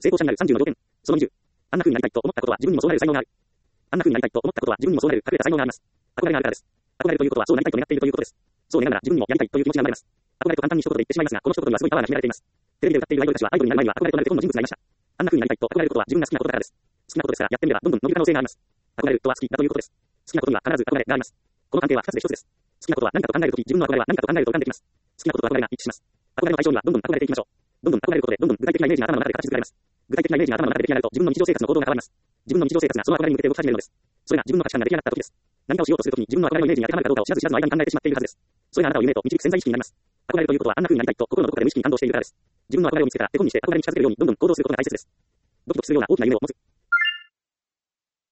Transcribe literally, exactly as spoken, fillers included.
成功者になるさんじゅうの条件。そのにじゅう。あんな風になりたいと思ったことは自分にもそうなる才能がある。あんな風になりたいと思ったことは自分にもそうなる隠れた才能があります。憧れがあるからです。憧れるということはそうなりたいと願っているということです。そう願うなら自分にもやりたいという気持ちが生まれます。憧れと簡単に一言で言ってしまいますが、この一言にはすごいパワーが秘められています。テレビで歌っているアイドルたちはアイドルになる前には憧れとなる手本の人物がいました。あんな風になりたいと憧れることは自分が好きなことだからです。好きなことですからやってみればどんどん伸びる可能性があります。憧れるとは好きだということです。好きなことには必ず憧れがあります。この関係は二つで一つです。好きなことは何かと考えるとき、自分の憧れは何かと考えると浮かんできます。好きなことと憧れが一致します。憧れの対象にはどんどん憧れていきましょう。どんどん憧れることでどんどん具体的なイメージが頭の中で形作られます。具体的なイメージが頭の中で出来上がると自分の日常生活の行動が変わります。自分の日常生活がその憧れに向けて動き始めるのです。それが自分の価値観が出来上がった時です。何かをしようとするときに自分の憧れのイメージに当てはまるかどうかを知らず知らずの間に考えてしまっているはずです。それがあなたを夢へと導く潜在意識になります。憧れるということはあんな風になりたいと心のどこかで無意識に感動しているからです。自分の憧れを見つけたら手本にして憧れに近づけるようにどんどん行動することが大切です。ドキドキするような大きな夢を持つ。